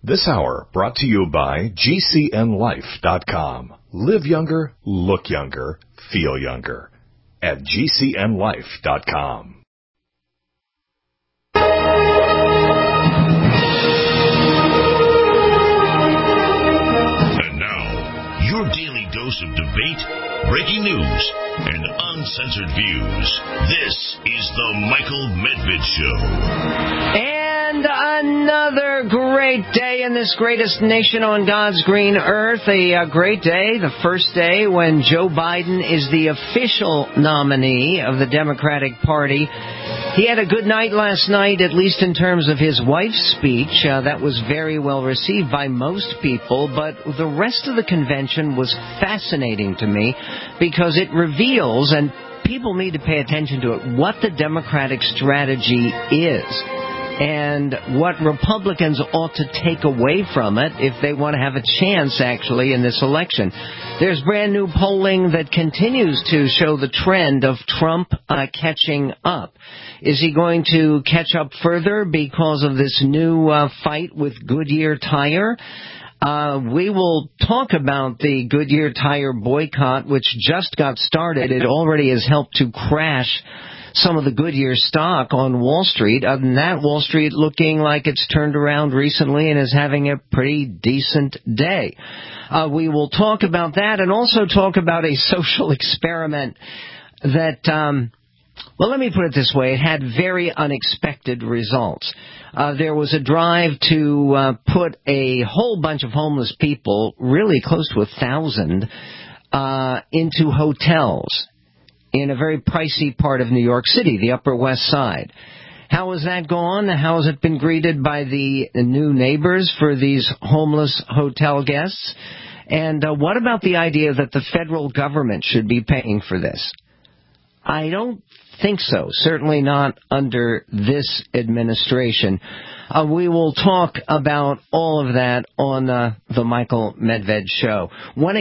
This hour brought to you by GCNLife.com. Live younger, look younger, feel younger at GCNLife.com. And now, your daily dose of debate, breaking news, and uncensored views. This is the Michael Medved Show. And another great day in this greatest nation on God's green earth. A great day, the first day when Joe Biden is the official nominee of the Democratic Party. He had a good night last night, at least in terms of his wife's speech. That was very well received by most people, but the rest of the convention was fascinating to me because it reveals, and people need to pay attention to it, what the Democratic strategy is and what Republicans ought to take away from it if they want to have a chance, actually, in this election. There's brand new polling that continues to show the trend of Trump catching up. Is he going to catch up further because of this new fight with Goodyear Tire? We will talk about the Goodyear Tire boycott, which just got started. It already has helped to crash some of the Goodyear stock on Wall Street. Other than that, Wall Street looking like it's turned around recently and is having a pretty decent day. We will talk about that and also talk about a social experiment that, well, let me put it this way. It had very unexpected results. There was a drive to put a whole bunch of homeless people, really close to 1,000, into hotels in a very pricey part of New York City, the Upper West Side. How has that gone? How has it been greeted by the new neighbors for these homeless hotel guests? And what about the idea that the federal government should be paying for this? I don't think so. Certainly not under this administration. We will talk about all of that on the Michael Medved Show.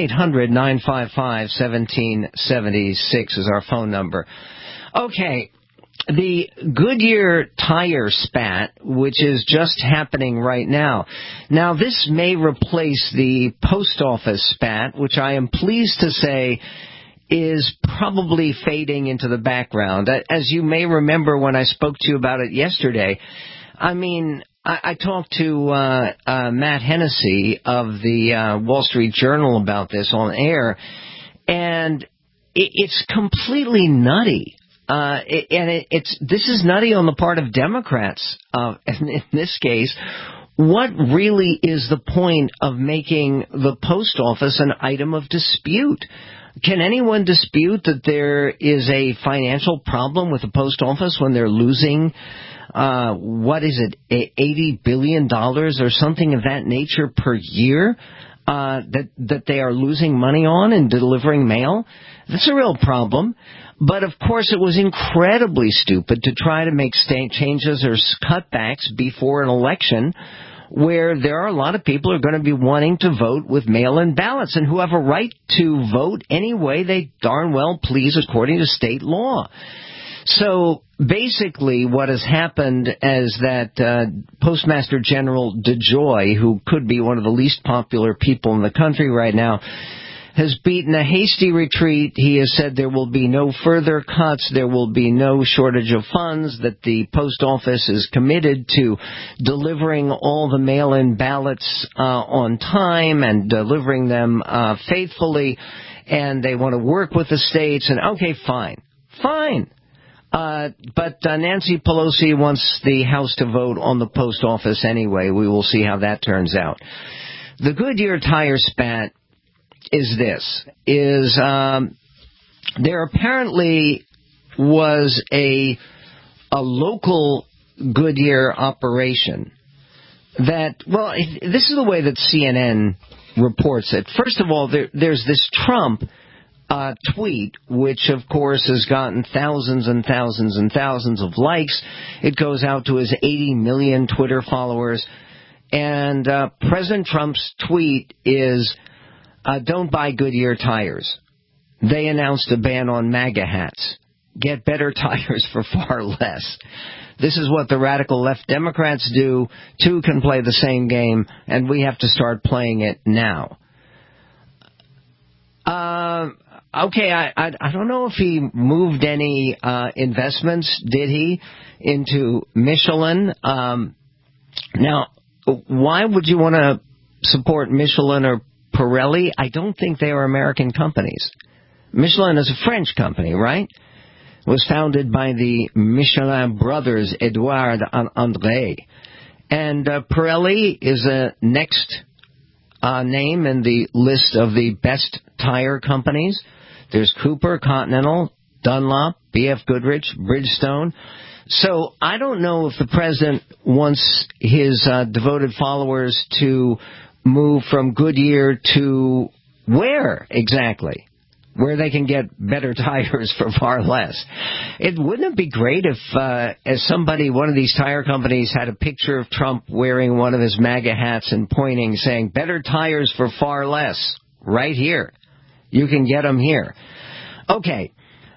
1-800-955-1776 is our phone number. Okay, the Goodyear Tire spat, which is just happening right now. Now, this may replace the post office spat, which I am pleased to say is probably fading into the background. As you may remember when I spoke to you about it yesterday, I mean, I talked to Matt Hennessy of the Wall Street Journal about this on air, and it's completely nutty. This is nutty on the part of Democrats. In this case, what really is the point of making the post office an item of dispute? Can anyone dispute that there is a financial problem with the post office when they're losing, $80 billion or something of that nature per year, that they are losing money on in delivering mail? That's a real problem. But, of course, it was incredibly stupid to try to make changes or cutbacks before an election where there are a lot of people who are going to be wanting to vote with mail-in ballots and who have a right to vote any way they darn well please according to state law. So basically what has happened is that Postmaster General DeJoy, who could be one of the least popular people in the country right now, has beaten a hasty retreat. He has said there will be no further cuts, there will be no shortage of funds, that the post office is committed to delivering all the mail-in ballots on time and delivering them faithfully, and they want to work with the states. And okay, fine. But Nancy Pelosi wants the House to vote on the post office anyway. We will see how that turns out. The Goodyear Tire spat there apparently was a local Goodyear operation that, well, this is the way that CNN reports it. First of all, there's this Trump tweet, which of course has gotten thousands and thousands and thousands of likes. It goes out to his 80 million Twitter followers. And President Trump's tweet is, don't buy Goodyear tires. They announced a ban on MAGA hats. get better tires for far less. This is what the radical left Democrats do. Two can play the same game, and we have to start playing it now. Okay, I don't know if he moved any investments, did he, into Michelin? Now, why would you want to support Michelin or Pirelli? I don't think they are American companies. Michelin is a French company, right? It was founded by the Michelin brothers, Edouard and André. And Pirelli is a next name in the list of the best tire companies. There's Cooper, Continental, Dunlop, B.F. Goodrich, Bridgestone. So I don't know if the president wants his devoted followers to move from Goodyear to where exactly? Where they can get better tires for far less. Wouldn't it be great if, as one of these tire companies had a picture of Trump wearing one of his MAGA hats and pointing, saying, better tires for far less, right here. You can get them here. Okay.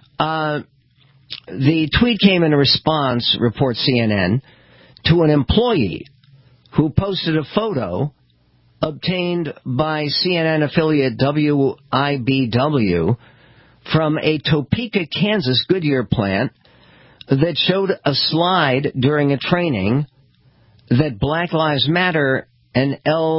The tweet came in response, reports CNN, to an employee who posted a photo obtained by CNN affiliate WIBW from a Topeka, Kansas Goodyear plant that showed a slide during a training that Black Lives Matter and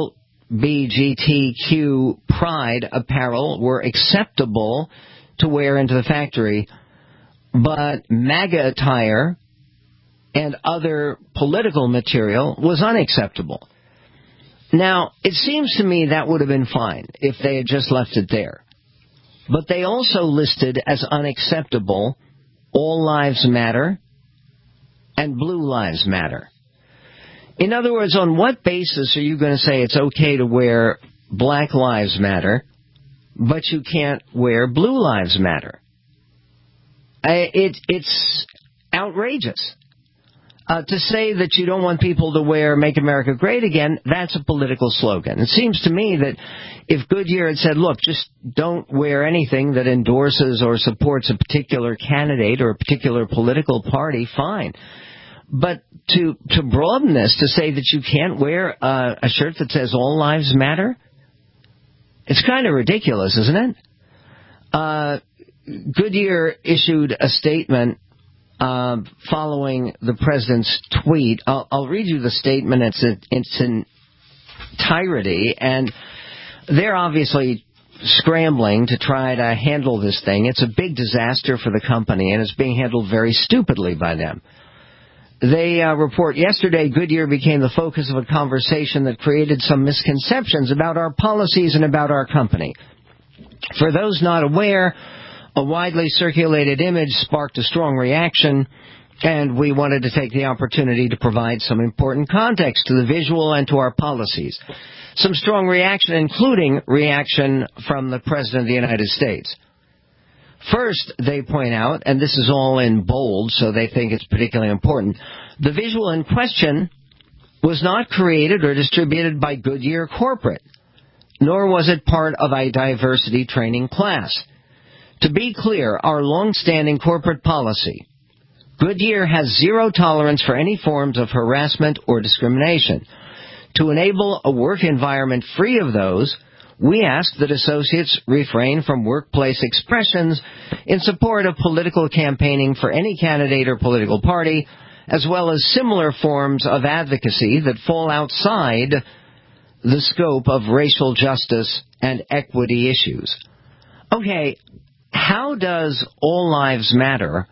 LGBTQ pride apparel were acceptable to wear into the factory, but MAGA attire and other political material was unacceptable. Now, it seems to me that would have been fine if they had just left it there. But they also listed as unacceptable All Lives Matter and Blue Lives Matter. In other words, on what basis are you going to say it's okay to wear Black Lives Matter, but you can't wear Blue Lives Matter? It's outrageous. To say that you don't want people to wear Make America Great Again, that's a political slogan. It seems to me that if Goodyear had said, look, just don't wear anything that endorses or supports a particular candidate or a particular political party, fine. But to broaden this, to say that you can't wear a shirt that says All Lives Matter, it's kind of ridiculous, isn't it? Goodyear issued a statement following the president's tweet. I'll read you the statement. It's in entirety, and they're obviously scrambling to try to handle this thing. It's a big disaster for the company, and it's being handled very stupidly by them. They report, yesterday Goodyear became the focus of a conversation that created some misconceptions about our policies and about our company. For those not aware, a widely circulated image sparked a strong reaction, and we wanted to take the opportunity to provide some important context to the visual and to our policies. Some strong reaction, including reaction from the President of the United States. First, they point out, and this is all in bold, so they think it's particularly important, the visual in question was not created or distributed by Goodyear Corporate, nor was it part of a diversity training class. To be clear, our long-standing corporate policy, Goodyear has zero tolerance for any forms of harassment or discrimination. To enable a work environment free of those, we ask that associates refrain from workplace expressions in support of political campaigning for any candidate or political party, as well as similar forms of advocacy that fall outside the scope of racial justice and equity issues. Okay, how does All Lives Matter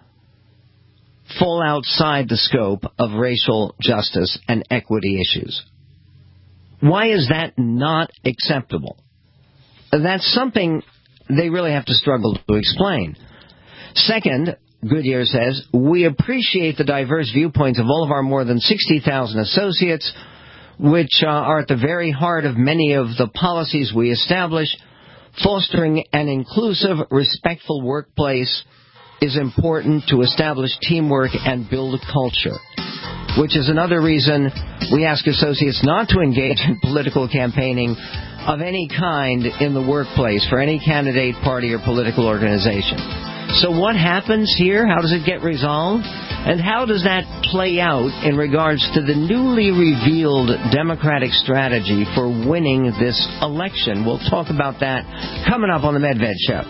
fall outside the scope of racial justice and equity issues? Why is that not acceptable? That's something they really have to struggle to explain. Second, Goodyear says, we appreciate the diverse viewpoints of all of our more than 60,000 associates, which are at the very heart of many of the policies we establish. Fostering an inclusive, respectful workplace is important to establish teamwork and build a culture, which is another reason we ask associates not to engage in political campaigning of any kind in the workplace for any candidate, party, or political organization. So what happens here? How does it get resolved? And how does that play out in regards to the newly revealed Democratic strategy for winning this election? We'll talk about that coming up on the Medved Show.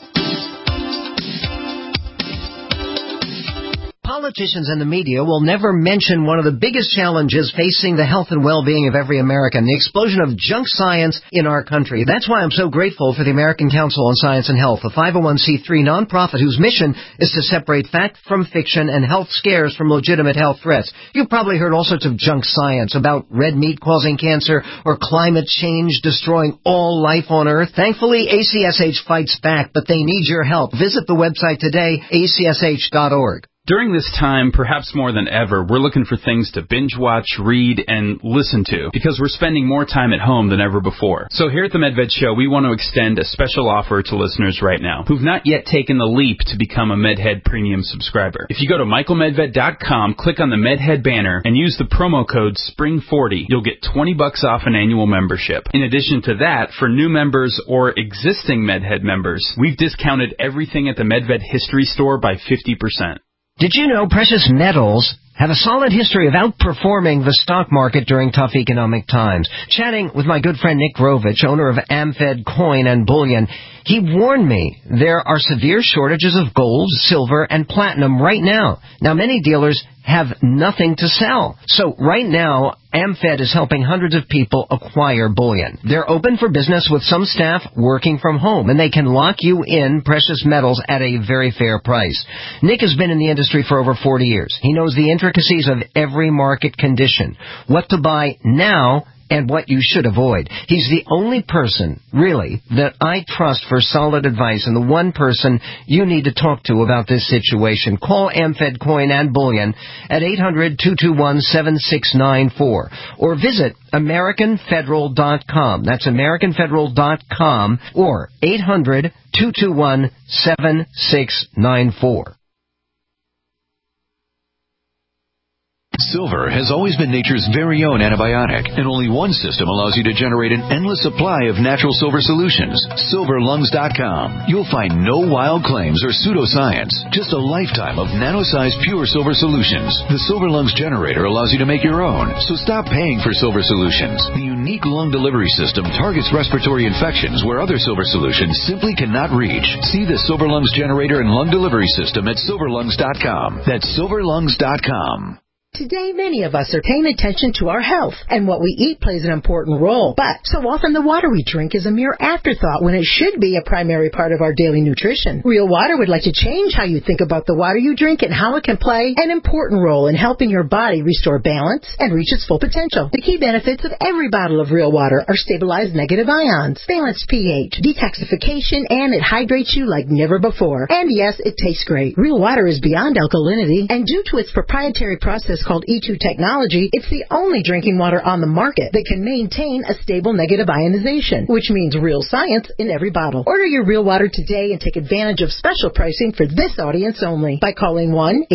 Politicians and the media will never mention one of the biggest challenges facing the health and well-being of every American, the explosion of junk science in our country. That's why I'm so grateful for the American Council on Science and Health, a 501c3 nonprofit whose mission is to separate fact from fiction and health scares from legitimate health threats. You've probably heard all sorts of junk science about red meat causing cancer or climate change destroying all life on Earth. Thankfully, ACSH fights back, but they need your help. Visit the website today, acsh.org. During this time, perhaps more than ever, we're looking for things to binge watch, read, and listen to, because we're spending more time at home than ever before. So here at the Medved Show, we want to extend a special offer to listeners right now who've not yet taken the leap to become a MedHead Premium subscriber. If you go to michaelmedved.com, click on the MedHead banner, and use the promo code SPRING40, you'll get $20 off an annual membership. In addition to that, for new members or existing MedHead members, we've discounted everything at the Medved History Store by 50%. Did you know precious metals have a solid history of outperforming the stock market during tough economic times? Chatting with my good friend Nick Grovich, owner of AmFed Coin and Bullion, he warned me there are severe shortages of gold, silver, and platinum right now. Now, many dealers have nothing to sell. So right now, AmFed is helping hundreds of people acquire bullion. They're open for business with some staff working from home, and they can lock you in precious metals at a very fair price. Nick has been in the industry for over 40 years. He knows the intricacies of every market condition, what to buy now, and what you should avoid. He's the only person, really, that I trust for solid advice, and the one person you need to talk to about this situation. Call AmFed Coin and Bullion at 800-221-7694 or visit AmericanFederal.com. That's AmericanFederal.com or 800-221-7694. Silver has always been nature's very own antibiotic, and only one system allows you to generate an endless supply of natural silver solutions. SilverLungs.com. You'll find no wild claims or pseudoscience, just a lifetime of nano-sized pure silver solutions. The Silver Lungs generator allows you to make your own, so stop paying for silver solutions. The unique lung delivery system targets respiratory infections where other silver solutions simply cannot reach. See the Silver Lungs generator and lung delivery system at SilverLungs.com. That's SilverLungs.com. Today, many of us are paying attention to our health, and what we eat plays an important role. But so often the water we drink is a mere afterthought when it should be a primary part of our daily nutrition. Real Water would like to change how you think about the water you drink and how it can play an important role in helping your body restore balance and reach its full potential. The key benefits of every bottle of Real Water are stabilized negative ions, balanced pH, detoxification, and it hydrates you like never before. And yes, it tastes great. Real Water is beyond alkalinity, and due to its proprietary process called E2 technology, it's the only drinking water on the market that can maintain a stable negative ionization, which means real science in every bottle. Order your Real Water today and take advantage of special pricing for this audience only by calling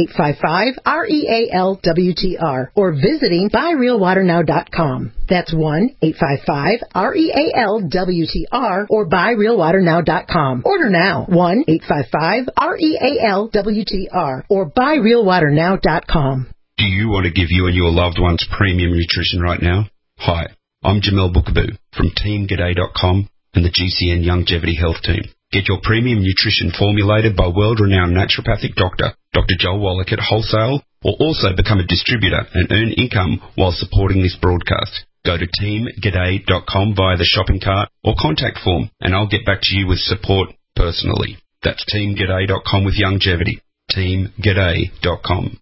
1-855-REAL-WTR or visiting buyrealwaternow.com. That's 1-855-REAL-WTR or buyrealwaternow.com. Order now. 1-855-REAL-WTR or buyrealwaternow.com. Do you want to give you and your loved ones premium nutrition right now? Hi, I'm Jamel Bookaboo from TeamGaday.com and the GCN Longevity Health Team. Get your premium nutrition formulated by world-renowned naturopathic doctor, Dr. Joel Wallach at Wholesale, or also become a distributor and earn income while supporting this broadcast. Go to TeamGaday.com via the shopping cart or contact form, and I'll get back to you with support personally. That's TeamGaday.com with longevity. TeamGaday.com.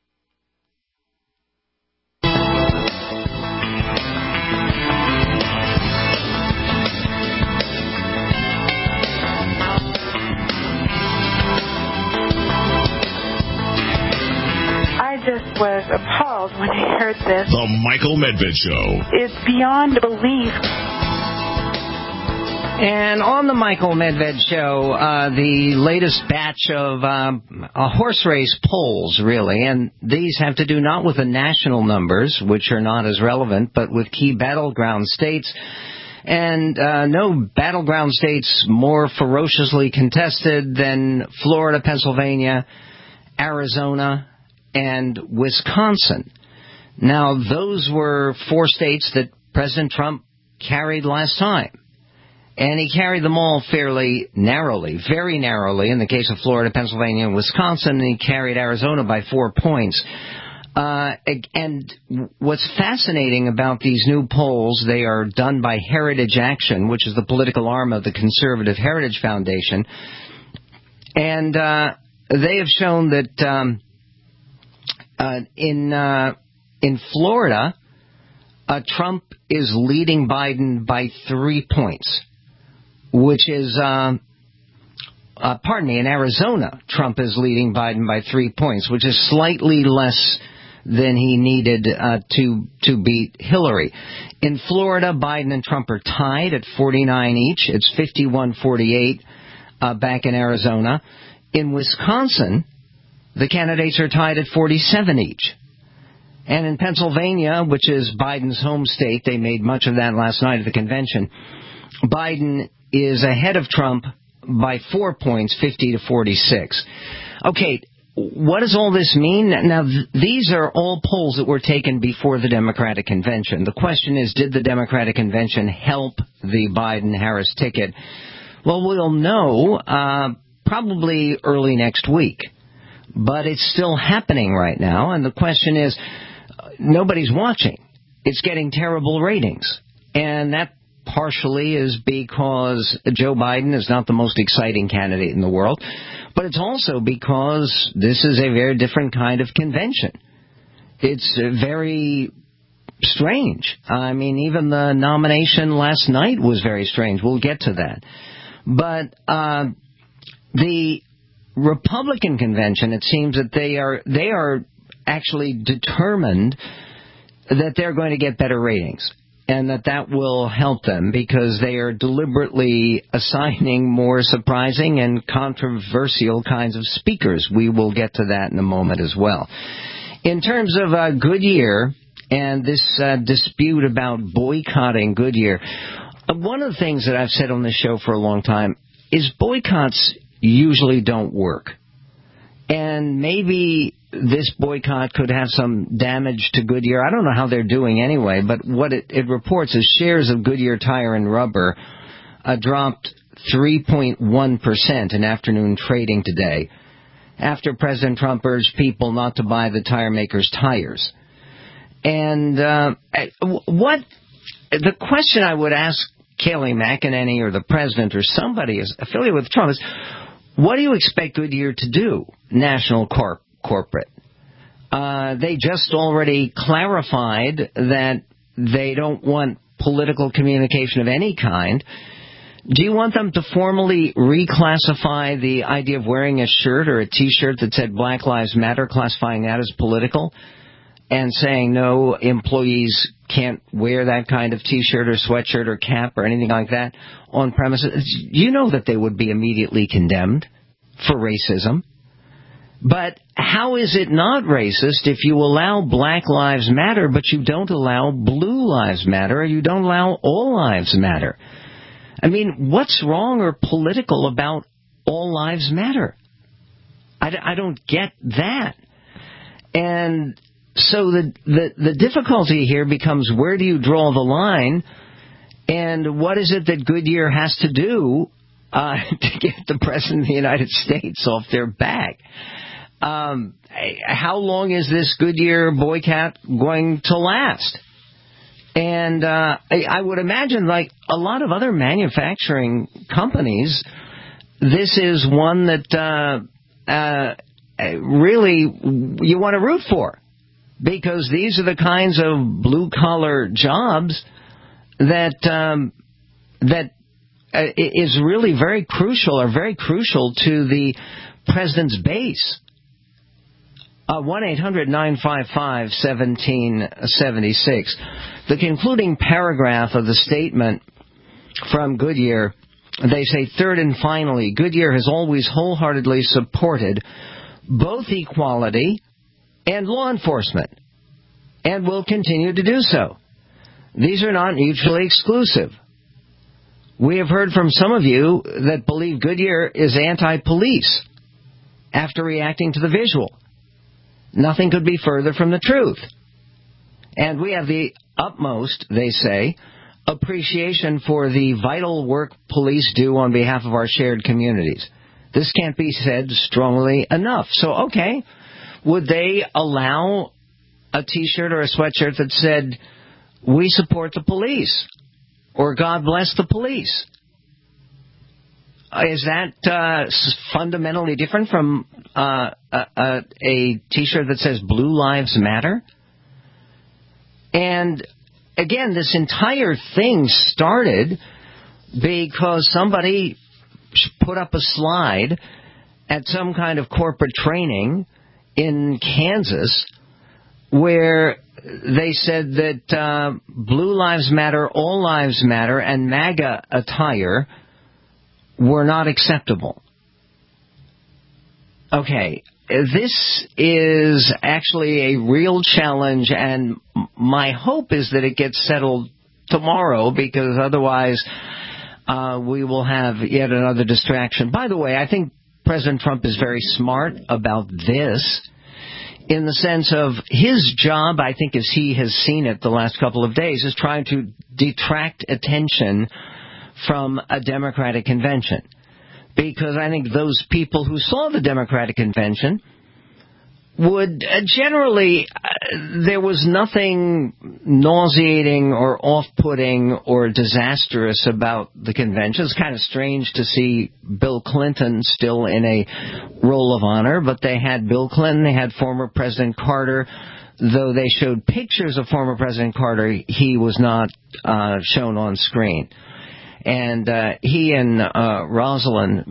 Was appalled when I heard this. The Michael Medved Show. It's beyond belief. And on the Michael Medved Show, the latest batch of horse race polls, really, and these have to do not with the national numbers, which are not as relevant, but with key battleground states. And no battleground states more ferociously contested than Florida, Pennsylvania, Arizona, and Wisconsin. Now, those were 4 states that President Trump carried last time. And he carried them all fairly narrowly, very narrowly, in the case of Florida, Pennsylvania, and Wisconsin, and he carried Arizona by 4 points. And what's fascinating about these new polls, they are done by Heritage Action, which is the political arm of the Conservative Heritage Foundation. And they have shown that in Florida, Trump is leading Biden by 3 points, which is, in Arizona, Trump is leading Biden by 3 points, which is slightly less than he needed to beat Hillary. In Florida, Biden and Trump are tied at 49 each. It's 51-48 back in Arizona. In Wisconsin, the candidates are tied at 47 each. And in Pennsylvania, which is Biden's home state, they made much of that last night at the convention, Biden is ahead of Trump by 4 points, 50-46. Okay, what does all this mean? Now, these are all polls that were taken before the Democratic Convention. The question is, did the Democratic Convention help the Biden-Harris ticket? Well, we'll know probably early next week. But it's still happening right now, and the question is, nobody's watching. It's getting terrible ratings. And that partially is because Joe Biden is not the most exciting candidate in the world, but it's also because this is a very different kind of convention. It's very strange. I mean, even the nomination last night was very strange. We'll get to that. But the Republican convention, it seems that they are actually determined that they're going to get better ratings, and that will help them because they are deliberately assigning more surprising and controversial kinds of speakers. We will get to that in a moment as well. In terms of Goodyear and this dispute about boycotting Goodyear, one of the things that I've said on this show for a long time is boycotts usually don't work. And maybe this boycott could have some damage to Goodyear. I don't know how they're doing anyway, but what it reports is shares of Goodyear Tire and Rubber dropped 3.1% in afternoon trading today after President Trump urged people not to buy the tire maker's tires. And the question I would ask Kayleigh McEnany or the president or somebody is affiliated with Trump is, what do you expect Goodyear to do, national corporate? They just already clarified that they don't want political communication of any kind. Do you want them to formally reclassify the idea of wearing a shirt or a T-shirt that said Black Lives Matter, classifying that as political, and saying no, employees can't wear that kind of T-shirt or sweatshirt or cap or anything like that on premises? You know that they would be immediately condemned for racism. But how is it not racist if you allow Black Lives Matter, but you don't allow Blue Lives Matter, or you don't allow All Lives Matter? I mean, what's wrong or political about All Lives Matter? I don't get that. And so the difficulty here becomes, where do you draw the line, and what is it that Goodyear has to do to get the President of the United States off their back? How long is this Goodyear boycott going to last? And I would imagine, like a lot of other manufacturing companies, this is one that really you want to root for, because these are the kinds of blue-collar jobs that is really very crucial to the president's base. 1-800-955-1776. The concluding paragraph of the statement from Goodyear, they say, third and finally, Goodyear has always wholeheartedly supported both equality and law enforcement, and will continue to do so. These are not mutually exclusive. We have heard from some of you that believe Goodyear is anti-police after reacting to the visual. Nothing could be further from the truth. And we have the utmost, they say, appreciation for the vital work police do on behalf of our shared communities. This can't be said strongly enough. So, okay, would they allow a T-shirt or a sweatshirt that said, "We support the police," or "God bless the police"? Is that fundamentally different from a T-shirt that says "Blue Lives Matter"? And again, this entire thing started because somebody put up a slide at some kind of corporate training in Kansas where they said that Blue Lives Matter, All Lives Matter, and MAGA attire were not acceptable. Okay, this is actually a real challenge, and my hope is that it gets settled tomorrow, because otherwise we will have yet another distraction. By the way, I think President Trump is very smart about this, in the sense of his job, I think as he has seen it the last couple of days, is trying to detract attention from a Democratic convention. Because I think those people who saw the Democratic convention would generally, there was nothing nauseating or off-putting or disastrous about the convention. It's kind of strange to see Bill Clinton still in a role of honor, but they had Bill Clinton, they had former President Carter. Though they showed pictures of former President Carter, he was not shown on screen. And he and Rosalind,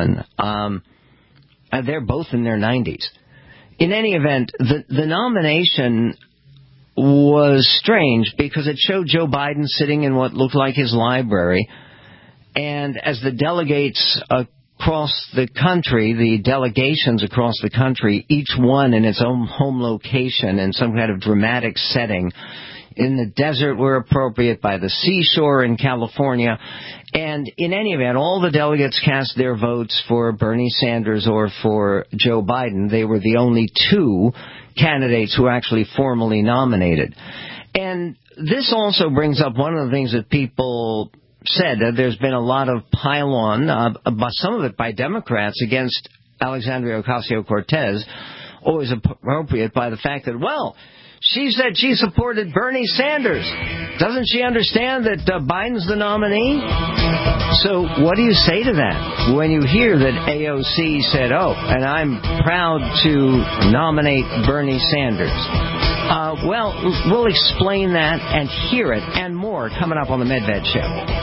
they're both in their 90s. In any event, the nomination was strange because it showed Joe Biden sitting in what looked like his library. And as the delegates across the country, the delegations across the country, each one in its own home location in some kind of dramatic setting, in the desert where appropriate, by the seashore in California. And in any event, all the delegates cast their votes for Bernie Sanders or for Joe Biden. They were the only two candidates who were actually formally nominated. And this also brings up one of the things that people said, that there's been a lot of pile-on, some of it by Democrats, against Alexandria Ocasio-Cortez, always appropriate by the fact that, well, she said she supported Bernie Sanders. Doesn't she understand that Biden's the nominee? So what do you say to that when you hear that AOC said, oh, and I'm proud to nominate Bernie Sanders? Well, we'll explain that and hear it and more coming up on the Medved Show.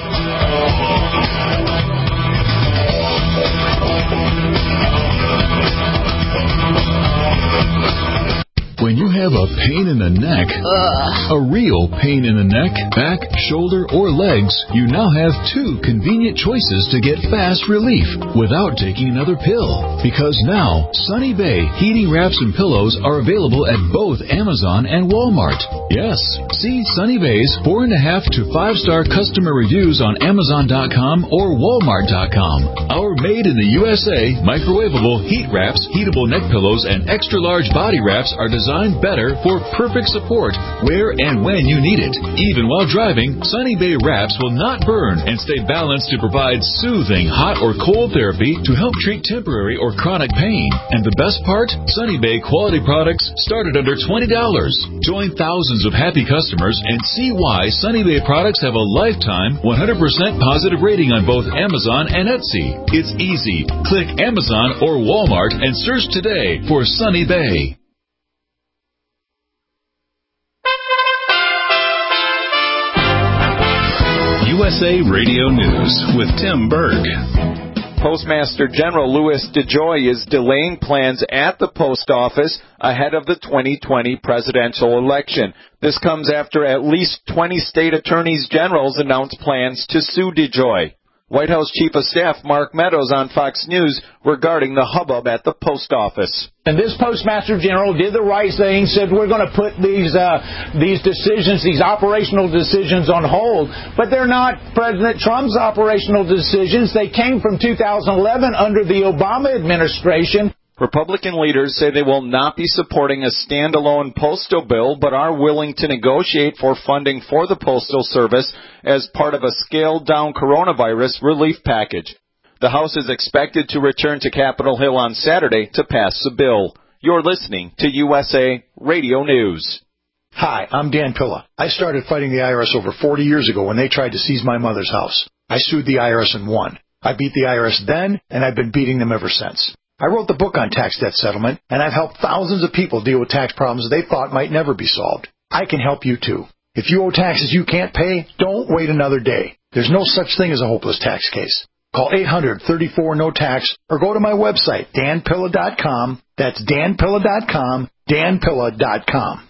When you have a pain in the neck, a real pain in the neck, back, shoulder, or legs, you now have two convenient choices to get fast relief without taking another pill. Because now, Sunny Bay heating wraps and pillows are available at both Amazon and Walmart. Yes, see Sunny Bay's 4.5 to 5-star customer reviews on Amazon.com or Walmart.com. Our made in the USA microwavable heat wraps, heatable neck pillows, and extra large body wraps are designed better for perfect support where and when you need it. Even while driving, Sunny Bay wraps will not burn and stay balanced to provide soothing hot or cold therapy to help treat temporary or chronic pain. And the best part? Sunny Bay quality products start at under $20. Join thousands of happy customers and see why Sunny Bay products have a lifetime 100% positive rating on both Amazon and Etsy. It's easy. Click Amazon or Walmart and search today for Sunny Bay. USA Radio News with Tim Berg. Postmaster General Louis DeJoy is delaying plans at the post office ahead of the 2020 presidential election. This comes after at least 20 state attorneys generals announced plans to sue DeJoy. White House Chief of Staff Mark Meadows on Fox News regarding the hubbub at the post office. And this Postmaster General did the right thing, said we're going to put these decisions, these operational decisions on hold. But they're not President Trump's operational decisions. They came from 2011 under the Obama administration. Republican leaders say they will not be supporting a standalone postal bill, but are willing to negotiate for funding for the Postal Service as part of a scaled-down coronavirus relief package. The House is expected to return to Capitol Hill on Saturday to pass the bill. You're listening to USA Radio News. Hi, I'm Dan Pilla. I started fighting the IRS over 40 years ago when they tried to seize my mother's house. I sued the IRS and won. I beat the IRS then, and I've been beating them ever since. I wrote the book on tax debt settlement, and I've helped thousands of people deal with tax problems they thought might never be solved. I can help you, too. If you owe taxes you can't pay, don't wait another day. There's no such thing as a hopeless tax case. Call 800-34-NO-TAX or go to my website, danpilla.com. That's danpilla.com, danpilla.com.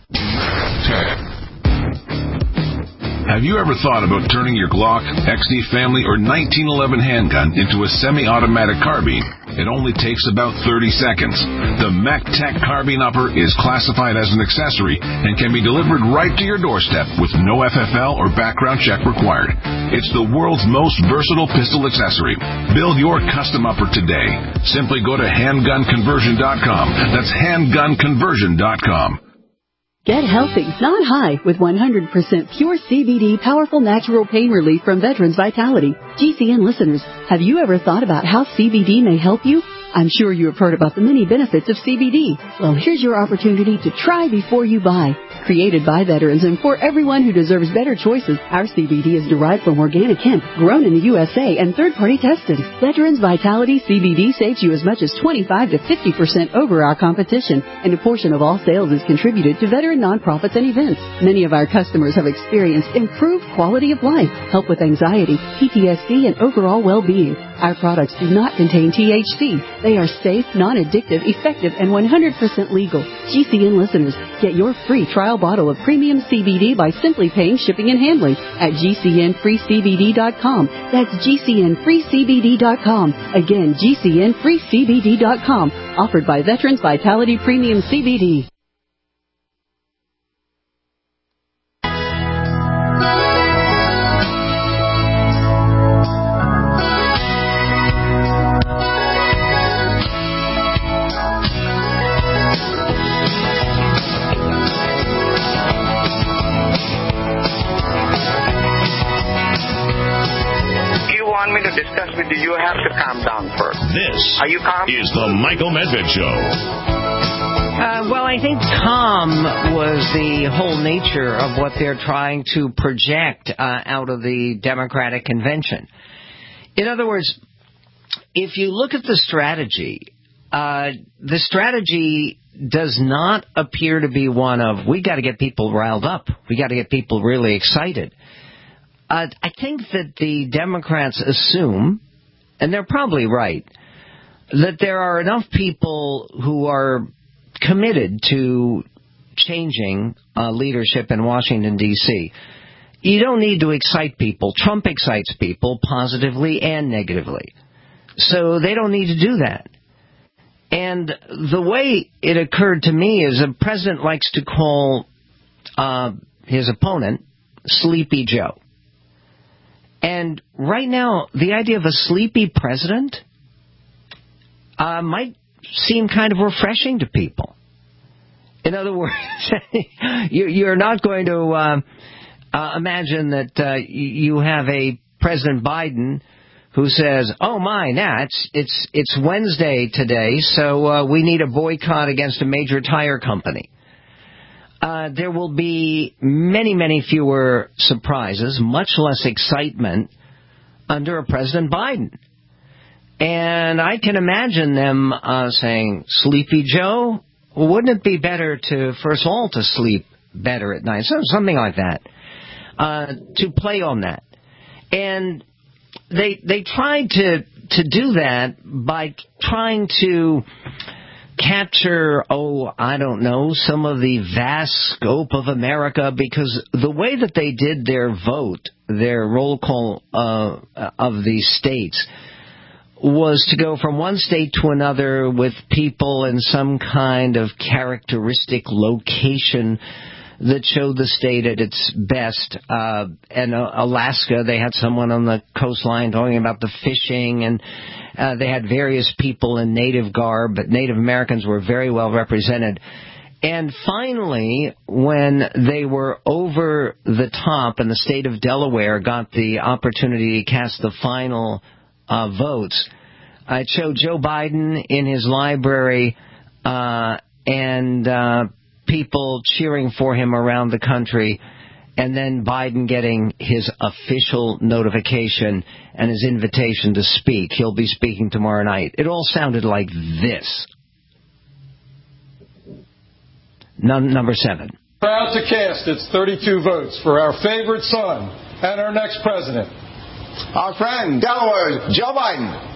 Have you ever thought about turning your Glock, XD Family, or 1911 handgun into a semi-automatic carbine? It only takes about 30 seconds. The MacTech Carbine Upper is classified as an accessory and can be delivered right to your doorstep with no FFL or background check required. It's the world's most versatile pistol accessory. Build your custom upper today. Simply go to handgunconversion.com. That's handgunconversion.com. Get healthy, not high, with 100% pure CBD powerful natural pain relief from Veterans Vitality. GCN listeners, have you ever thought about how CBD may help you? I'm sure you have heard about the many benefits of CBD. Well, here's your opportunity to try before you buy. Created by veterans and for everyone who deserves better choices, our CBD is derived from organic hemp, grown in the USA, and third-party tested. Veterans Vitality CBD saves you as much as 25 to 50% over our competition, and a portion of all sales is contributed to veteran nonprofits and events. Many of our customers have experienced improved quality of life, help with anxiety, PTSD, and overall well-being. Our products do not contain THC. They are safe, non-addictive, effective, and 100% legal. GCN listeners, get your free trial bottle of premium CBD by simply paying shipping and handling at GCNFreeCBD.com. That's GCNFreeCBD.com. Again, GCNFreeCBD.com. Offered by Veterans Vitality Premium CBD. You have to calm down first. This Are you calm? is the Michael Medved Show. Well, I think calm was the whole nature of what they're trying to project out of the Democratic convention. In other words, if you look at the strategy does not appear to be one of, we got to get people riled up. We got to get people really excited. I think that the Democrats assume, and they're probably right, that there are enough people who are committed to changing leadership in Washington, D.C. You don't need to excite people. Trump excites people positively and negatively. So they don't need to do that. And the way it occurred to me is a president likes to call his opponent Sleepy Joe. And right now, the idea of a sleepy president might seem kind of refreshing to people. In other words, you're not going to imagine that you have a President Biden who says, "Oh my, now it's Wednesday today, so we need a boycott against a major tire company." There will be many, many fewer surprises, much less excitement under a President Biden. And I can imagine them saying, Sleepy Joe, wouldn't it be better to, first of all, to sleep better at night? So something like that, to play on that. And they tried to do that by trying to capture, I don't know, some of the vast scope of America, because the way that they did their vote, their roll call of the states, was to go from one state to another with people in some kind of characteristic location that showed the state at its best. And Alaska, they had someone on the coastline talking about the fishing, and they had various people in native garb, but Native Americans were very well represented. And finally, when they were over the top and the state of Delaware got the opportunity to cast the final votes, it showed Joe Biden in his library and people cheering for him around the country, and then Biden getting his official notification and his invitation to speak. He'll be speaking tomorrow night. It all sounded like this. Number 7. Proud to cast its 32 votes for our favorite son and our next president, our friend, Delaware, Joe Biden.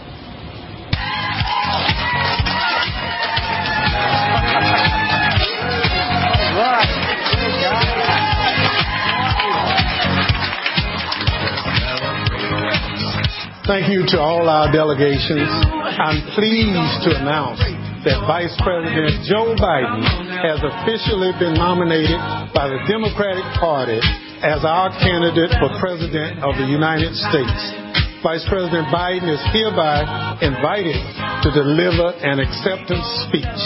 Thank you to all our delegations. I'm pleased to announce that Vice President Joe Biden has officially been nominated by the Democratic Party as our candidate for President of the United States. Vice President Biden is hereby invited to deliver an acceptance speech.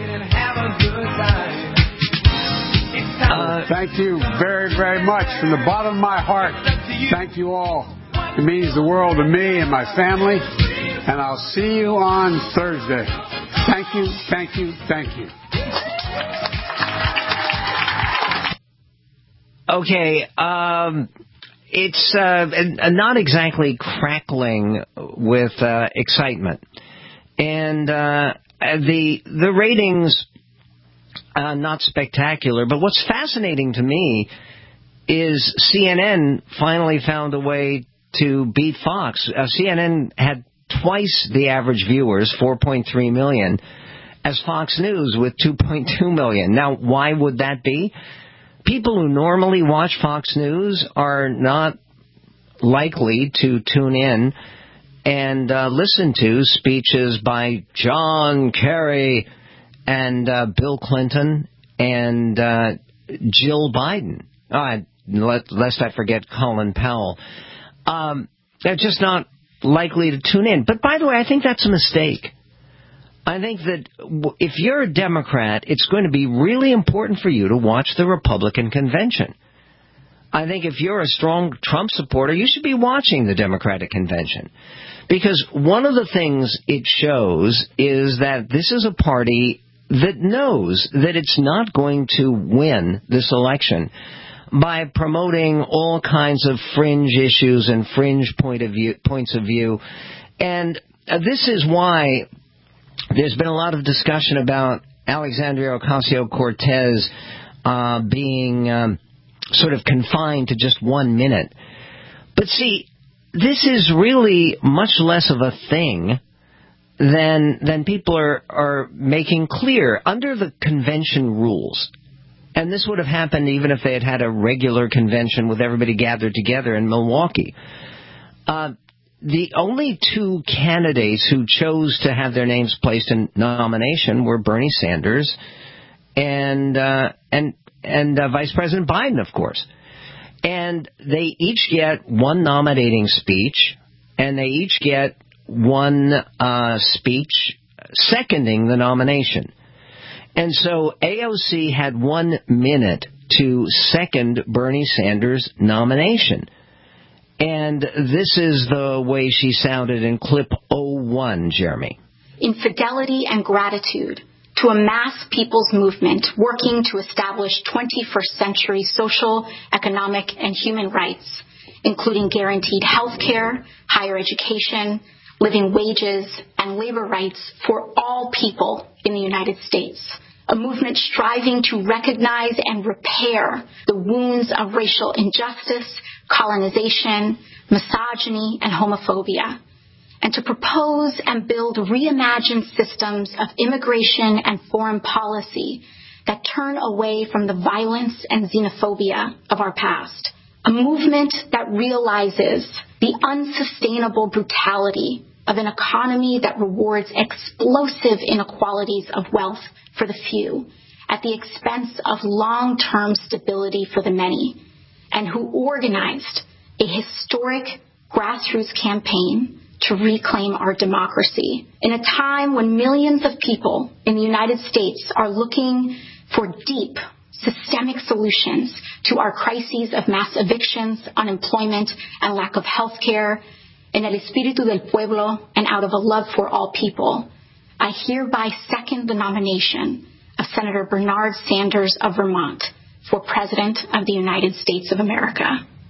Thank you very, very much. From the bottom of my heart, thank you all. It means the world to me and my family, and I'll see you on Thursday. Thank you, thank you, thank you. Okay, it's not exactly crackling with excitement, and the ratings not spectacular. But what's fascinating to me is CNN finally found a way to beat Fox. CNN had twice the average viewers, 4.3 million, as Fox News with 2.2 million. Now, why would that be? People who normally watch Fox News are not likely to tune in and listen to speeches by John Kerry and Bill Clinton and Jill Biden. Lest I forget Colin Powell. They're just not likely to tune in. But by the way, I think that's a mistake. I think that if you're a Democrat, it's going to be really important for you to watch the Republican convention. I think if you're a strong Trump supporter, you should be watching the Democratic convention. Because one of the things it shows is that this is a party that knows that it's not going to win this election by promoting all kinds of fringe issues and fringe points of view. And this is why there's been a lot of discussion about Alexandria Ocasio-Cortez being sort of confined to just 1 minute. But see, this is really much less of a thing than people are making clear under the convention rules. And this would have happened even if they had had a regular convention with everybody gathered together in Milwaukee. The only 2 candidates who chose to have their names placed in nomination were Bernie Sanders and Vice President Biden, of course. And they each get 1 nominating speech, and they each get 1 speech seconding the nomination. And so AOC had 1 minute to second Bernie Sanders' nomination. And this is the way she sounded in clip 01, Jeremy. In fidelity and gratitude to a mass people's movement working to establish 21st century social, economic, and human rights, including guaranteed health care, higher education, living wages, and labor rights for all people in the United States. A movement striving to recognize and repair the wounds of racial injustice, colonization, misogyny, and homophobia. and to propose and build reimagined systems of immigration and foreign policy that turn away from the violence and xenophobia of our past. A movement that realizes the unsustainable brutality of an economy that rewards explosive inequalities of wealth for the few at the expense of long-term stability for the many, and who organized a historic grassroots campaign to reclaim our democracy in a time when millions of people in the United States are looking for deep, systemic solutions to our crises of mass evictions, unemployment, and lack of health care. En el espíritu del pueblo and out of a love for all people, I hereby second the nomination of Senator Bernard Sanders of Vermont for President of the United States of America.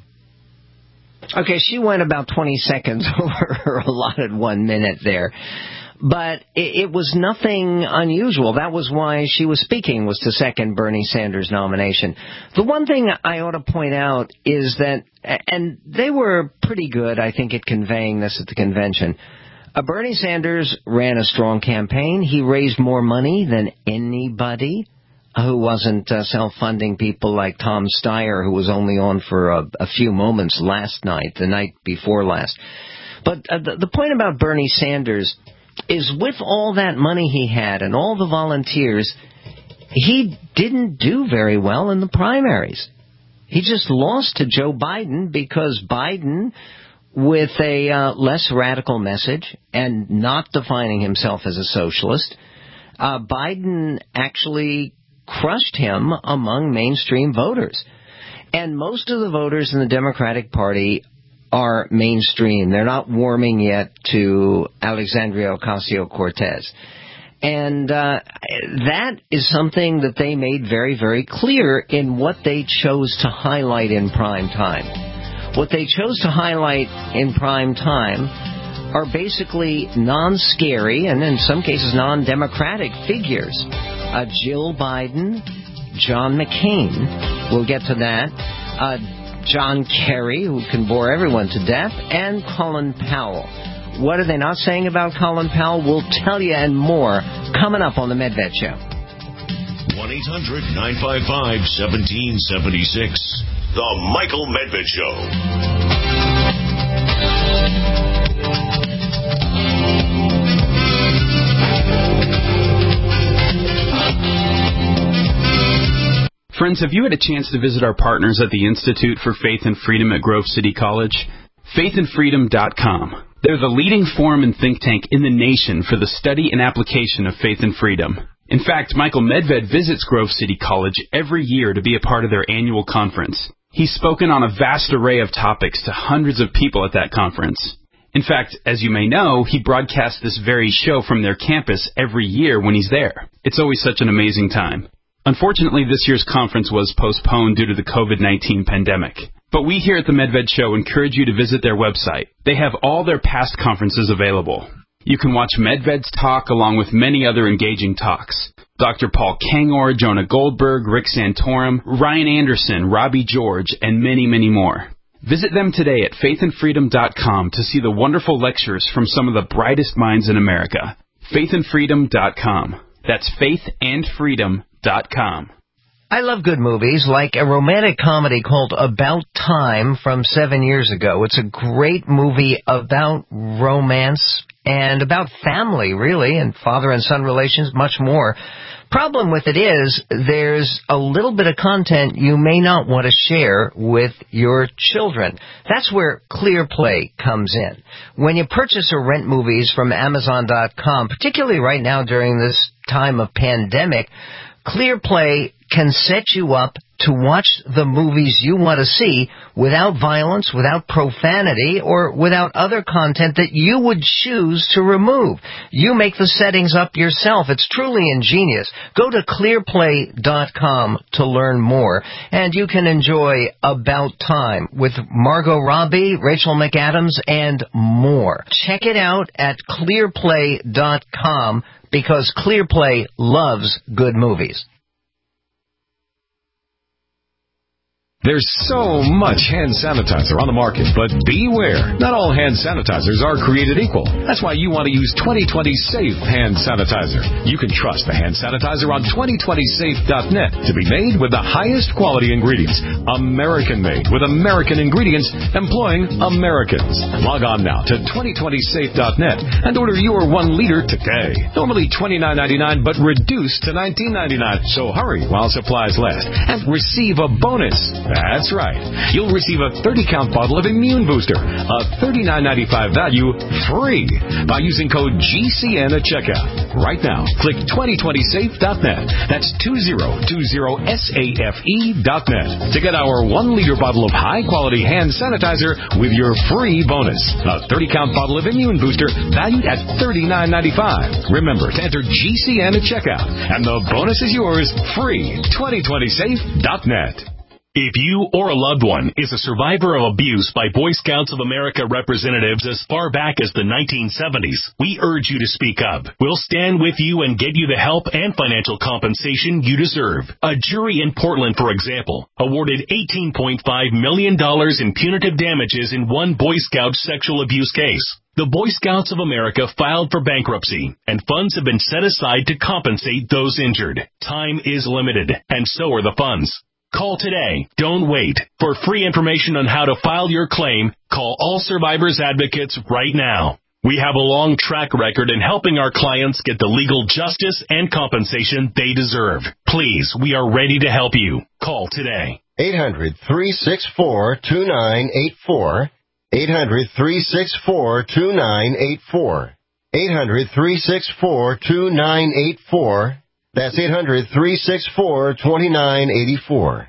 Okay, she went about 20 seconds over her allotted 1 minute there. But it was nothing unusual. That was why she was speaking, was to second Bernie Sanders' nomination. The one thing I ought to point out is that, and they were pretty good, I think, at conveying this at the convention, Bernie Sanders ran a strong campaign. He raised more money than anybody who wasn't self-funding people like Tom Steyer, who was only on for a few moments last night, the night before last. But the point about Bernie Sanders is with all that money he had and all the volunteers, he didn't do very well in the primaries. He just lost to Joe Biden because Biden, with a less radical message and not defining himself as a socialist, Biden actually crushed him among mainstream voters. And most of the voters in the Democratic Party are mainstream. They're not warming yet to Alexandria Ocasio-Cortez. And that is something that they made very, very clear in what they chose to highlight in prime time. What they chose to highlight in prime time are basically non-scary and in some cases non-democratic figures. Jill Biden, John McCain, we'll get to that, John Kerry, who can bore everyone to death, and Colin Powell. What are they not saying about Colin Powell? We'll tell you and more coming up on the Medved Show. 1-800-955-1776. The Michael Medved Show. Friends, have you had a chance to visit our partners at the Institute for Faith and Freedom at Grove City College? faithandfreedom.com. They're the leading forum and think tank in the nation for the study and application of faith and freedom. In fact, Michael Medved visits Grove City College every year to be a part of their annual conference. He's spoken on a vast array of topics to hundreds of people at that conference. In fact, as you may know, he broadcasts this very show from their campus every year when he's there. It's always such an amazing time. Unfortunately, this year's conference was postponed due to the COVID-19 pandemic. But we here at the Medved Show encourage you to visit their website. They have all their past conferences available. You can watch Medved's talk along with many other engaging talks. Dr. Paul Kangor, Jonah Goldberg, Rick Santorum, Ryan Anderson, Robbie George, and many, many more. Visit them today at faithandfreedom.com to see the wonderful lectures from some of the brightest minds in America. faithandfreedom.com. That's faithandfreedom.com. I love good movies, like a romantic comedy called About Time from 7 years ago. It's a great movie about romance and about family, really, and father and son relations, much more. Problem with it is there's a little bit of content you may not want to share with your children. That's where ClearPlay comes in. When you purchase or rent movies from Amazon.com, particularly right now during this time of pandemic, ClearPlay can set you up to watch the movies you want to see without violence, without profanity, or without other content that you would choose to remove. You make the settings up yourself. It's truly ingenious. Go to clearplay.com to learn more, and you can enjoy About Time with Margot Robbie, Rachel McAdams, and more. Check it out at clearplay.com because ClearPlay loves good movies. There's so much hand sanitizer on the market, but beware. Not all hand sanitizers are created equal. That's why you want to use 2020 Safe Hand Sanitizer. You can trust the hand sanitizer on 2020safe.net to be made with the highest quality ingredients. American-made with American ingredients, employing Americans. Log on now to 2020safe.net and order your 1 liter today. Normally $29.99, but reduced to $19.99. So hurry while supplies last and receive a bonus. That's right. You'll receive a 30-count bottle of Immune Booster, a $39.95 value, free by using code GCN at checkout. Right now, click 2020safe.net. That's 2020safe.net to get our 1 liter bottle of high-quality hand sanitizer with your free bonus. A 30-count bottle of Immune Booster valued at $39.95. Remember to enter GCN at checkout, and the bonus is yours free. 2020safe.net. If you or a loved one is a survivor of abuse by Boy Scouts of America representatives as far back as the 1970s, we urge you to speak up. We'll stand with you and get you the help and financial compensation you deserve. A jury in Portland, for example, awarded $18.5 million in punitive damages in one Boy Scout sexual abuse case. The Boy Scouts of America filed for bankruptcy, and funds have been set aside to compensate those injured. Time is limited, and so are the funds. Call today. Don't wait. For free information on how to file your claim, call All Survivors Advocates right now. We have a long track record in helping our clients get the legal justice and compensation they deserve. Please, we are ready to help you. Call today. 800-364-2984. 800-364-2984. 800-364-2984. That's 800-364-2984.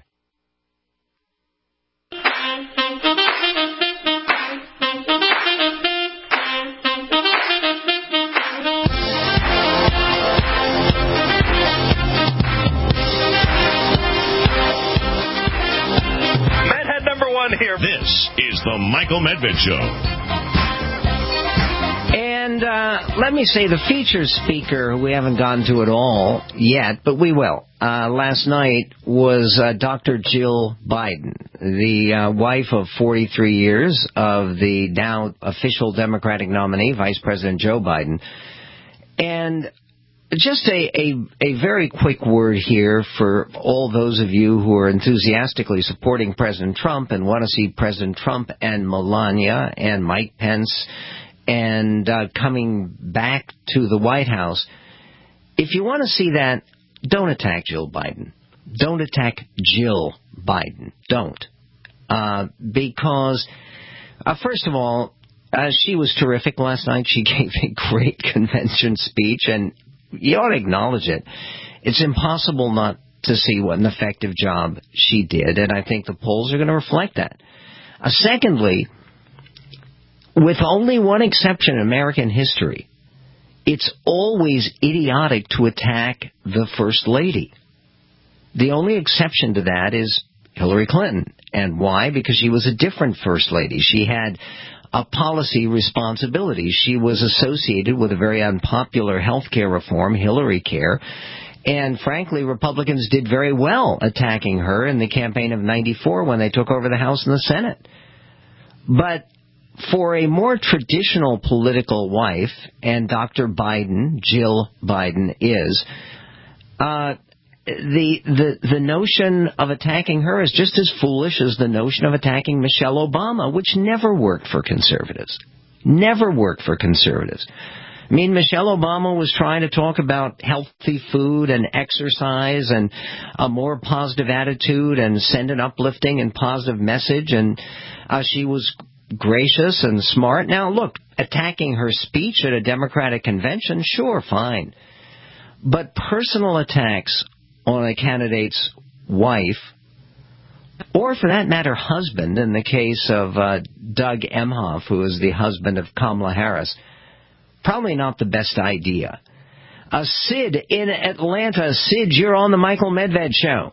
Medhead number 1 here. This is the Michael Medved Show. And let me say, the featured speaker, who we haven't gotten to at all yet, but we will, last night was Dr. Jill Biden, the wife of 43 years of the now official Democratic nominee, Vice President Joe Biden. And just a very quick word here for all those of you who are enthusiastically supporting President Trump and want to see President Trump and Melania and Mike Pence and coming back to the White House. If you want to see that, don't attack Jill Biden. Don't attack Jill Biden. Don't. Because, first of all, she was terrific last night. She gave a great convention speech, and you ought to acknowledge it. It's impossible not to see what an effective job she did, and I think the polls are going to reflect that. Secondly, with only one exception in American history, it's always idiotic to attack the First Lady. The only exception to that is Hillary Clinton. And why? Because she was a different First Lady. She had a policy responsibility. She was associated with a very unpopular health care reform, Hillary Care. And frankly, Republicans did very well attacking her in the campaign of '94 when they took over the House and the Senate. But for a more traditional political wife, and Dr. Biden, Jill Biden, is, the notion of attacking her is just as foolish as the notion of attacking Michelle Obama, which never worked for conservatives. Never worked for conservatives. I mean, Michelle Obama was trying to talk about healthy food and exercise and a more positive attitude and send an uplifting and positive message, and she was gracious and smart. Now, look, attacking her speech at a Democratic convention, sure, fine. But personal attacks on a candidate's wife, or for that matter, husband, in the case of Doug Emhoff, who is the husband of Kamala Harris, probably not the best idea. Sid in Atlanta. Sid, you're on the Michael Medved Show.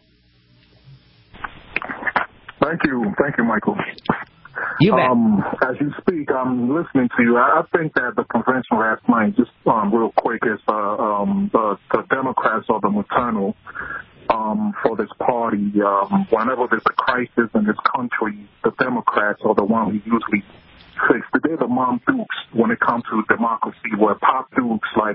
Thank you, Michael. You bet. As you speak, I'm listening to you. I think that the convention last night, just real quick, is the Democrats are the maternal for this party. Whenever there's a crisis in this country, the Democrats are the one who usually fix it. They're the mom dukes when it comes to democracy, where pop dukes like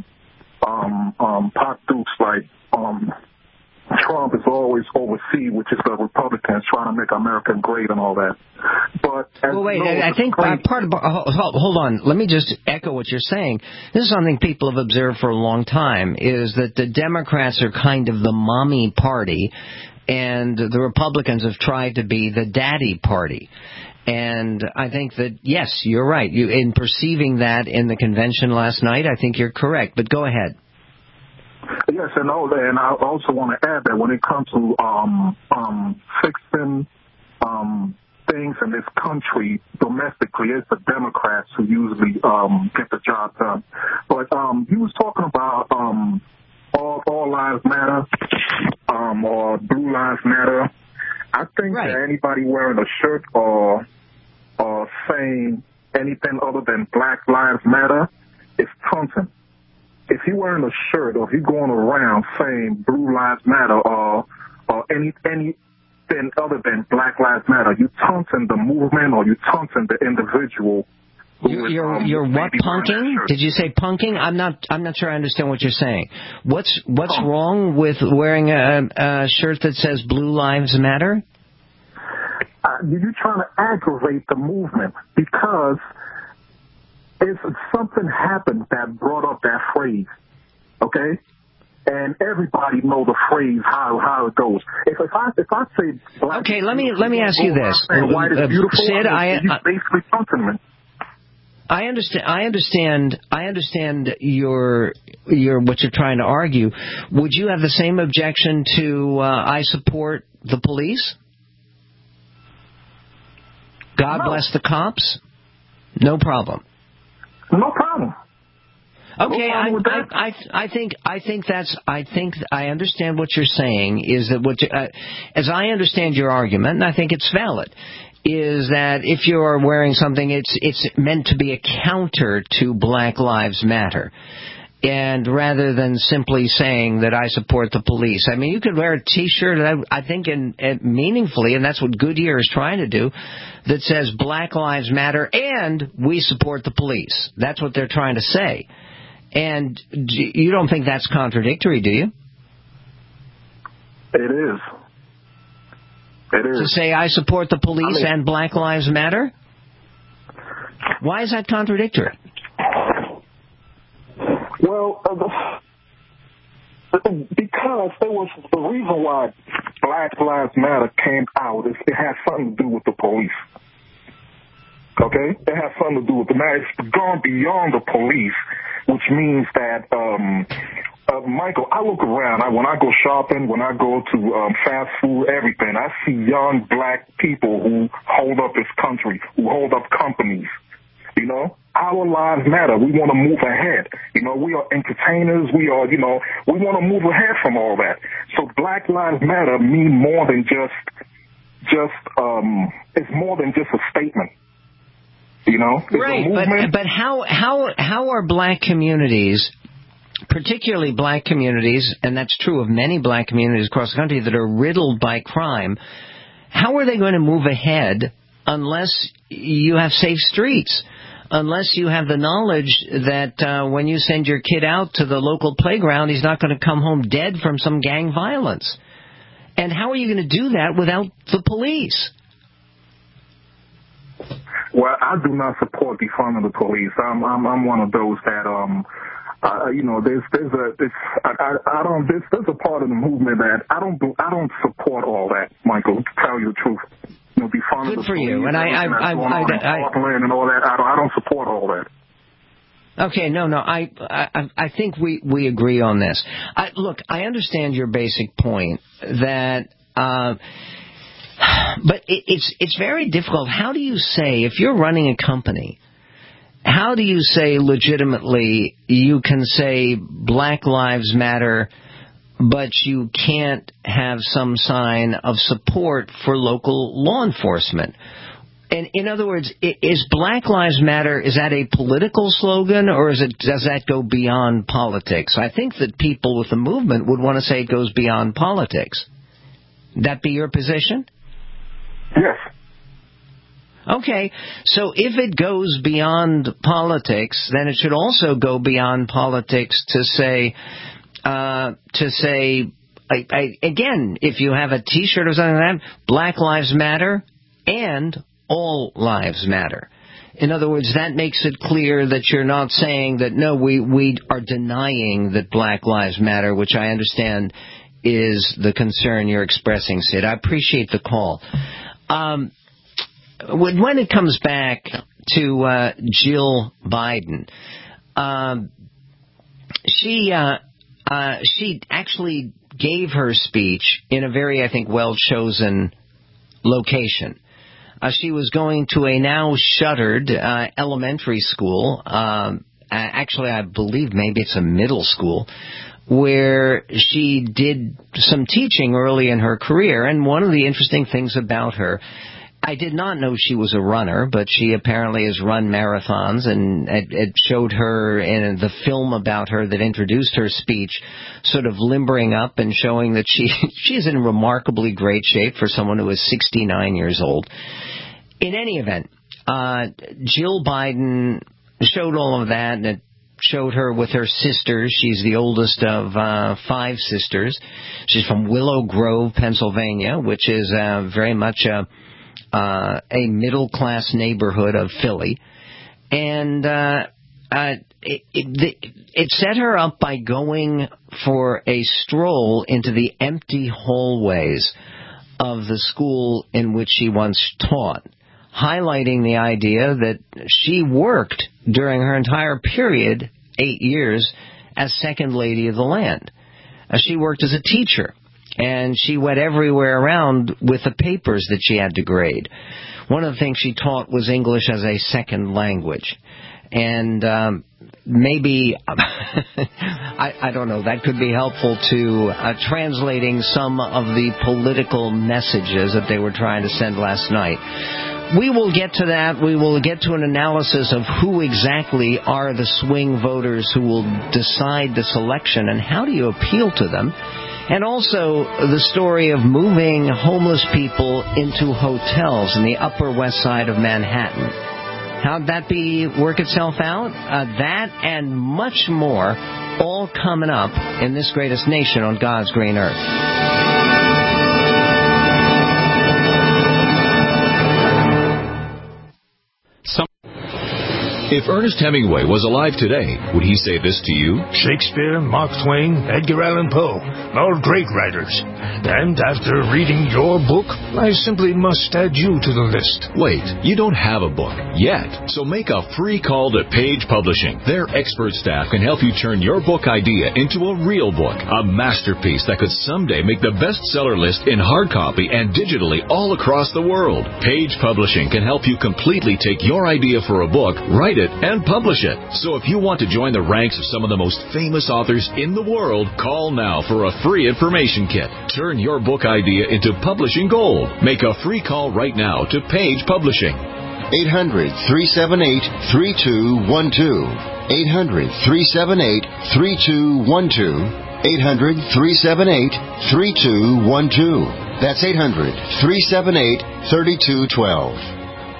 Trump is always oversee, which is the Republicans trying to make America great and all that. But I think part of hold on. Let me just echo what you're saying. This is something people have observed for a long time: is that the Democrats are kind of the mommy party, and the Republicans have tried to be the daddy party. And I think that, yes, you're right. In perceiving that in the convention last night, I think you're correct. But go ahead. Yes, and I also want to add that when it comes to fixing things in this country domestically, it's the Democrats who usually get the job done. But you was talking about all lives matter or blue lives matter. I think that anybody wearing a shirt or saying anything other than Black Lives Matter is taunting. If you're wearing a shirt or if you're going around saying Blue Lives Matter or anything other than Black Lives Matter, you're taunting the movement or you're taunting the individual. You're what, punking? Did you say punking? I'm not sure I understand what you're saying. What's wrong with wearing a shirt that says Blue Lives Matter? You're trying to aggravate the movement because if something happened that brought up that phrase, okay? And everybody know the phrase how it goes. If I say black, okay, let me ask you this, white is beautiful, Sid, you basically taunting me. I understand your what you're trying to argue. Would you have the same objection to I support the police? God bless the cops? No problem. No problem. Okay, I think I understand what you're saying is that as I understand your argument, and I think it's valid, is that if you are wearing something, it's meant to be a counter to Black Lives Matter. And rather than simply saying that I support the police. I mean, you could wear a T-shirt, I think, meaningfully, and that's what Goodyear is trying to do, that says Black Lives Matter and we support the police. That's what they're trying to say. And you don't think that's contradictory, do you? It is. It is. To say I support the police and Black Lives Matter? Why is that contradictory? Well, because there was the reason why Black Lives Matter came out is it had something to do with the police. Okay? It has something to do with now it's gone beyond the police, which means that Michael, I look around. When I go shopping, when I go to fast food, everything, I see young black people who hold up this country, who hold up companies. You know, our lives matter. We want to move ahead. You know, we are entertainers. We are, we want to move ahead from all that. So Black Lives Matter mean more than it's more than just a statement. You know, right? But how are black communities, particularly black communities, and that's true of many black communities across the country that are riddled by crime, how are they going to move ahead unless you have safe streets? Unless you have the knowledge that when you send your kid out to the local playground, he's not going to come home dead from some gang violence. And how are you going to do that without the police? Well, I do not support defunding the police. I'm one of those that there's a part of the movement that I don't support all that, Michael. To tell you the truth. Good for you. And I don't support all that. Okay, no. I think we agree on this. Look, I understand your basic point that, but it's very difficult. How do you say, if you're running a company, how do you say legitimately you can say Black Lives Matter, but you can't have some sign of support for local law enforcement? And in other words, is Black Lives Matter, is that a political slogan, or does that go beyond politics? I think that people with the movement would want to say it goes beyond politics. Would that be your position? Yes. Okay, so if it goes beyond politics, then it should also go beyond politics to say, again, if you have a T-shirt or something like that, Black Lives Matter and all lives matter. In other words, that makes it clear that you're not saying that, no, we are denying that Black Lives Matter, which I understand is the concern you're expressing, Sid. I appreciate the call. When it comes back to Jill Biden, she actually gave her speech in a very, I think, well-chosen location. She was going to a now shuttered elementary school, actually I believe maybe it's a middle school, where she did some teaching early in her career. And one of the interesting things about her, I did not know she was a runner, but she apparently has run marathons, and it showed her in the film about her that introduced her speech, sort of limbering up and showing that she's in remarkably great shape for someone who is 69 years old. In any event, Jill Biden showed all of that, and it showed her with her sisters. She's the oldest of 5 sisters. She's from Willow Grove, Pennsylvania, which is very much a middle-class neighborhood of Philly. And it set her up by going for a stroll into the empty hallways of the school in which she once taught, highlighting the idea that she worked during her entire period, 8 years, as second lady of the land. She worked as a teacher, and she went everywhere around with the papers that she had to grade. One of the things she taught was English as a second language. And maybe, I don't know, that could be helpful to translating some of the political messages that they were trying to send last night. We will get to that. We will get to an analysis of who exactly are the swing voters who will decide this election and how do you appeal to them. And also the story of moving homeless people into hotels in the Upper West Side of Manhattan. How'd that work itself out? That and much more, all coming up in this greatest nation on God's green earth. If Ernest Hemingway was alive today, would he say this to you? Shakespeare, Mark Twain, Edgar Allan Poe, all great writers. And after reading your book, I simply must add you to the list. Wait, you don't have a book yet, so make a free call to Page Publishing. Their expert staff can help you turn your book idea into a real book, a masterpiece that could someday make the bestseller list in hard copy and digitally all across the world. Page Publishing can help you completely take your idea for a book, write it, and publish it. So if you want to join the ranks of some of the most famous authors in the world, call now for a free information kit. Turn your book idea into publishing gold. Make a free call right now to Page Publishing. 800-378-3212. 800-378-3212. 800-378-3212. That's 800-378-3212.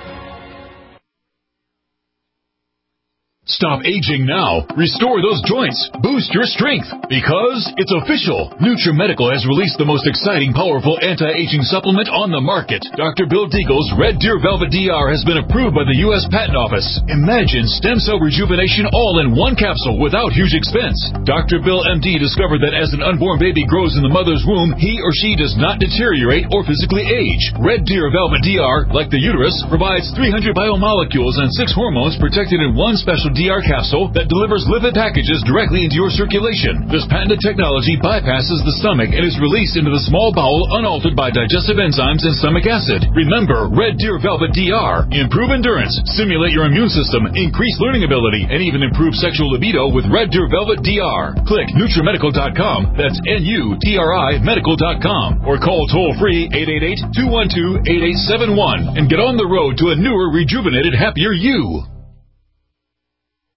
Stop aging now. Restore those joints. Boost your strength. Because it's official. NutriMedical has released the most exciting, powerful anti-aging supplement on the market. Dr. Bill Deagle's Red Deer Velvet DR has been approved by the U.S. Patent Office. Imagine stem cell rejuvenation all in one capsule without huge expense. Dr. Bill MD discovered that as an unborn baby grows in the mother's womb, he or she does not deteriorate or physically age. Red Deer Velvet DR, like the uterus, provides 300 biomolecules and 6 hormones protected in one special DR capsule that delivers lipid packages directly into your circulation. This patented technology bypasses the stomach and is released into the small bowel unaltered by digestive enzymes and stomach acid. Remember Red Deer Velvet DR. Improve endurance, stimulate your immune system, increase learning ability, and even improve sexual libido with Red Deer Velvet DR. Click NutriMedical.com. That's NUTRI Medical.com. Or call toll-free 888-212-8871 and get on the road to a newer, rejuvenated, happier you.